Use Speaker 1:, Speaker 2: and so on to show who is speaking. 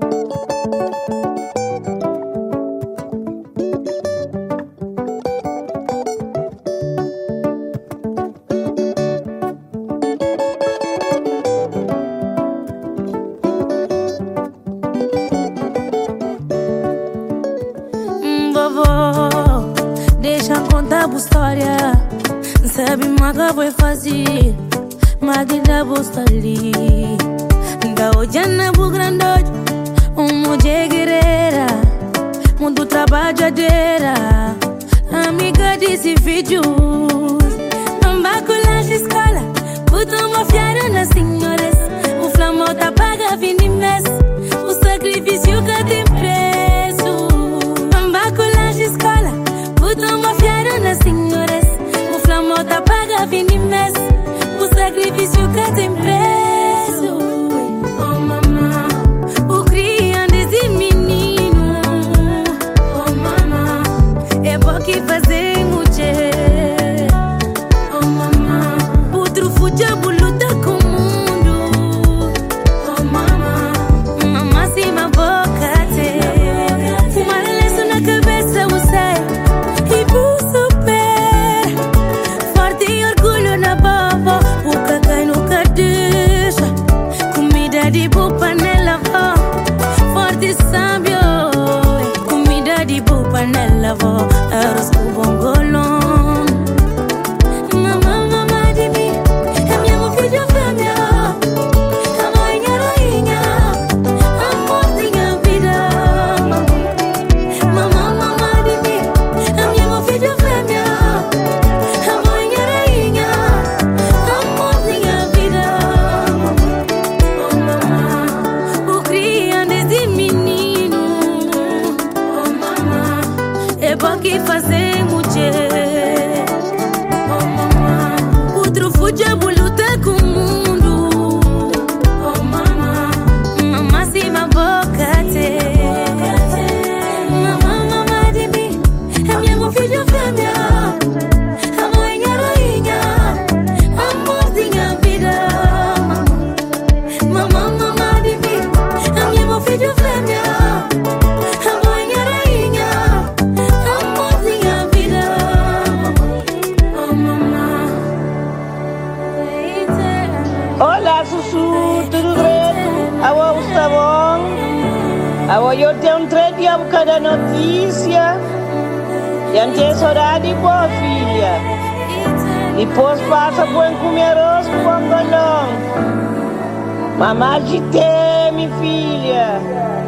Speaker 1: Deixa contar a história. Sabe mais que vou fazer, mas que dá bosta ali. Da hoje na grandode, mulher guerreira, mundo trabalhadeira, amiga desse vídeo. Não vai colar de escola, puta uma fiara nas senhoras. O flamão tá paga fim de mês, o sacrifício que tem preço. Não vai colar de escola, puta uma fiara nas senhoras. O flamão tá paga fim de mês, o sacrifício que tem preço. Oh mamãe, o criança desse menino. Oh mamãe, é bom que fazer mulher. Oh mamãe, outro futebol luta com o mundo. Oh mamãe, mamãe se uma boca te. Uma lenço na cabeça você e por super forte e orgulho na boca. Boca cai nunca deixa. Comida de boa panela vó, forte sábio. Comida de boa panela vó, arroz com bongolão. Mamãe, mamãe de mim, é minha filha fêmea. A mãe heroína, amor minha vida. Mamãe, mamãe de mim, é minha filha fêmea. A mãe heroína, amor minha vida. Oh mamãe, o criança desse menino. Oh mamãe, é bom que fazer mulher. Oh mamãe, outro futebol luta com o mundo. Oh mamãe, mamãe se uma boca te. Mamãe, mamãe de mim, é minha filha fêmea. A mãe heroína, amor minha vida. Mamãe, mamãe de mim, é minha filha fêmea. A mãe heroína, amor minha vida. Oh mamãe.
Speaker 2: Olá, Sussu, tudo bem? Agora está bom? Agora eu tenho 3 dias por cada notícia. E não tem saudade, boa filha. Depois passa por comer arroz com bongolão. Mamãe te tem, minha filha.